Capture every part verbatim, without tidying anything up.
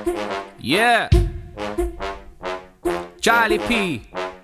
Yeah. Charlie P.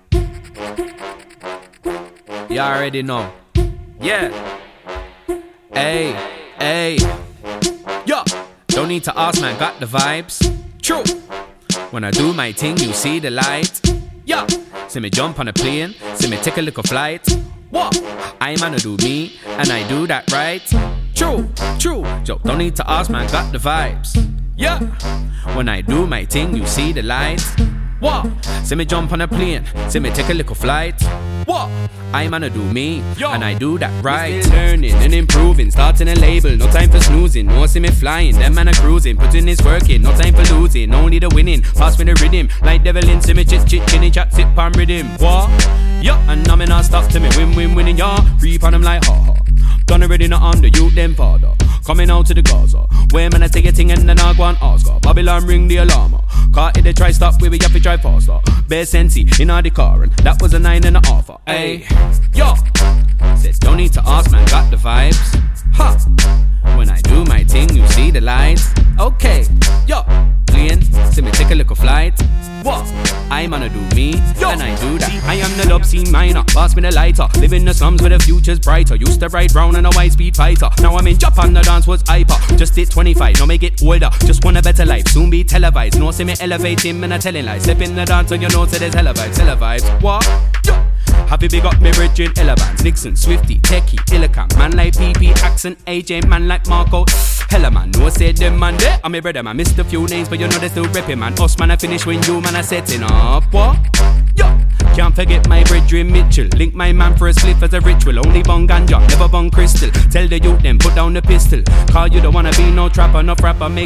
You already know. Yeah. Hey, hey. Yo. Don't need to ask, man, got the vibes. True. When I do my thing, you see the light. Yo. See me jump on a plane, see me take a little flight. What? I man to do me, and I do that right. True, true. Yo, don't need to ask, man, got the vibes. Yeah. When I do my thing, you see the light. What? See me jump on a plane, see me take a little flight. What? I man to do me, Yo. And I do that right. Still learning and improving, starting a label, no time for snoozing. No see me flying, them man a cruising, putting his work in, no time for losing, only the winning. Pass me the rhythm, like devil in, see me chit chit chinny chat, sit palm rhythm. What? Yeah, and now me not stop till me win win winning, yeah. Reap on them like ha ha. Done already not on the youth them father. Coming out to the Gaza, where man I take a thing and then I go and ask her. Babylon ring the alarm. Car if they try stop, we be have to drive faster. Bare sensi in all the car and that was a nine and a half. Hey, yo, says don't need to ask, man, got the vibes. Ha, when I do my thing, you see the lights. Okay, yo, plane, see me take a little flight. What? I man to do me, Yo. And I do that. I am the love scene minor, pass me the lighter. Live in the slums where the future's brighter. Used to ride round in a white speed fighter. Now I'm in Japan, the dance was hyper. Just hit twenty-five, now make it older. Just want a better life, soon be televised. No see me elevating, and I telling lies. Step in the dance and you know say there's hella vibes, hella vibes. What? Yo. Happy big up me bridging, Elevans, Nixon, Swifty, Techie, Illicam. Man like P P, Accent, A J, man like Marco. Hella man, no say them man there. I'm a brother man, missed a few names, but you know they still repping man. Us man I finish when you man are setting up. What? Yo, can't forget my brethren Mitchell. Link my man for a spliff as a ritual. Only bung ganja, never bung crystal. Tell the youth them put down the pistol. Call you don't wanna be no trapper, no frapper. Make